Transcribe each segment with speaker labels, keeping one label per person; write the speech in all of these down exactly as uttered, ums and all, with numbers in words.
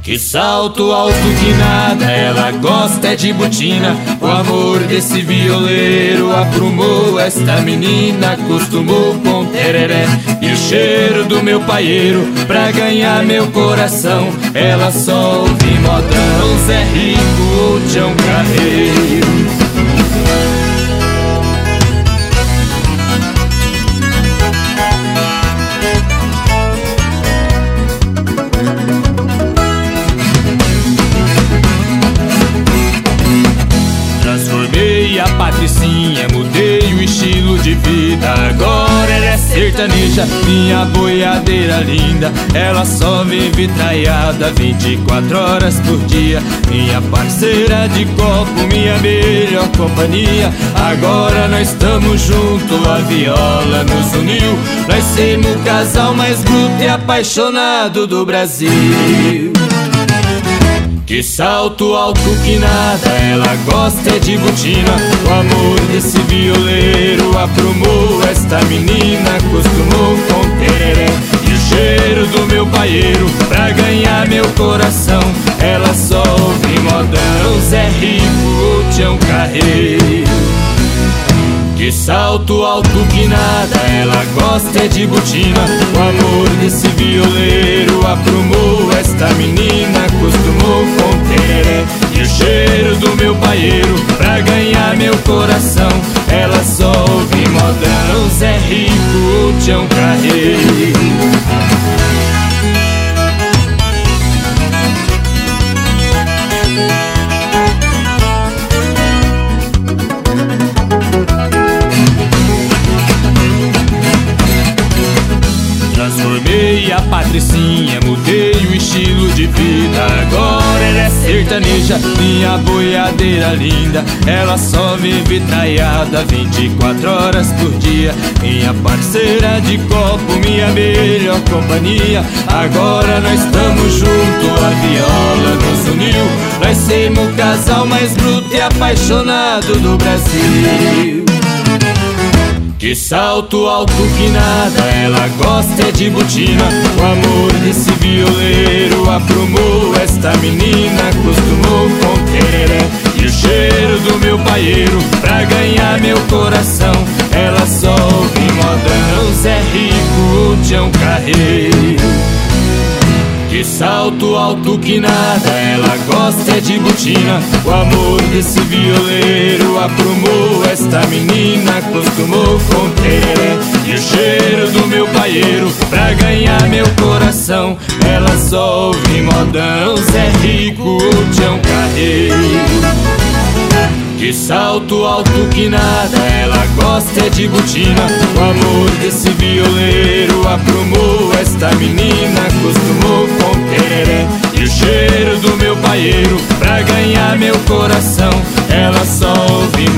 Speaker 1: Que salto alto que nada, ela gosta é de botina. O amor desse violeiro aprumou esta menina. Acostumou com tereré e o cheiro do meu paieiro pra ganhar meu coração. Ela só ouve modão, Zé Rico ou Tião Carreiro. Transformei a Patricinha, mudei o estilo de vida. Agora ela é sertaneja, minha boiadeira linda. Ela só vive traiada vinte e quatro horas por dia. Minha parceira de copo, minha melhor companhia. Agora nós estamos juntos, a viola nos uniu. Nós somos o casal mais bruto e apaixonado do Brasil. Que salto alto que nada, ela gosta é de botina. O amor desse violeiro aprumou esta menina. Acostumou com tereré e o cheiro do meu paieiro pra ganhar meu coração. Ela só ouve modão, Zé Rico ou Tião Carreiro. Que salto alto que nada, ela gosta é de botina. O amor desse violeiro aprumou esta menina. Acostumou com tereré e o cheiro do meu paieiro pra ganhar meu coração. Ela só ouve modão, Zé Rico ou Tião Carreiro. Transformei a Patricinha, mudei o estilo de vida. Agora ela é sertaneja, minha boiadeira linda. Ela só vive traiada vinte e quatro horas por dia. Minha parceira de copo, minha melhor companhia. Agora nós estamos juntos, a viola nos uniu. Nós somos o casal mais bruto e apaixonado do Brasil. Que salto alto que nada, ela gosta é de botina. O amor desse violeiro aprumou esta menina. Acostumou com tereré e o cheiro do meu paieiro pra ganhar meu coração. Ela só ouve modão, Zé Rico ou Tião Carreiro. Que salto alto que nada, ela gosta é de botina. O amor desse violeiro aprumou esta menina. Acostumou com tereré e o cheiro do meu paieiro pra ganhar meu coração. Ela só ouve modão, Zé Rico ou Tião Carreiro. Que salto alto que nada, ela gosta é de botina. O amor desse violeiro aprumou esta menina. Acostumou com tereré e o cheiro do meu paieiro pra ganhar meu coração. Ela só ouve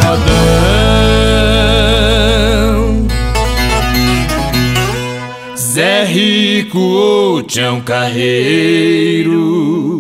Speaker 1: modão, Zé Rico ou Tião Carreiro.